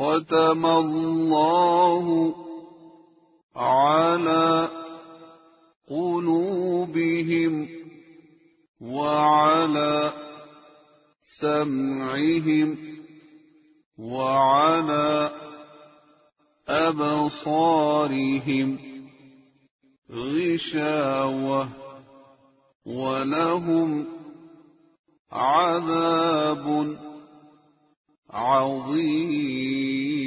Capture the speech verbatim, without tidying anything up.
ختم الله على قلوبهم وعلى سمعهم وعلى أبصارهم غشاوة ولهم عذاب عظيم.